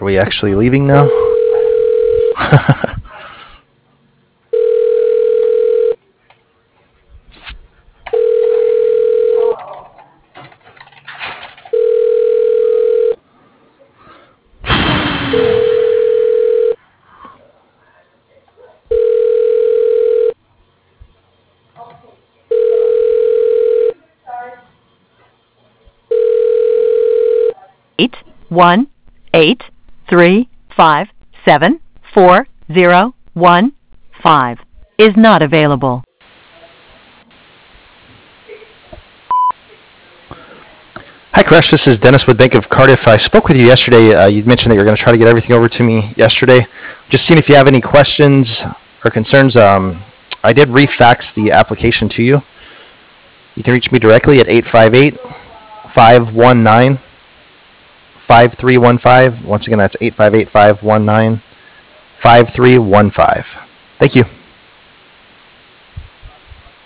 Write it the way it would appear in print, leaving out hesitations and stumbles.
Are we actually leaving now? Eight 1 8 3 5 7 4 0 1 5 is not available. Hi, Koresh. This is Dennis with Bank of Cardiff. I spoke with you yesterday. You mentioned that you're going to try to get everything over to me yesterday. Just seeing if you have any questions or concerns. I did refax the application to you. You can reach me directly at 858-519-5315. Once again, that's 858-519-5315. Thank you.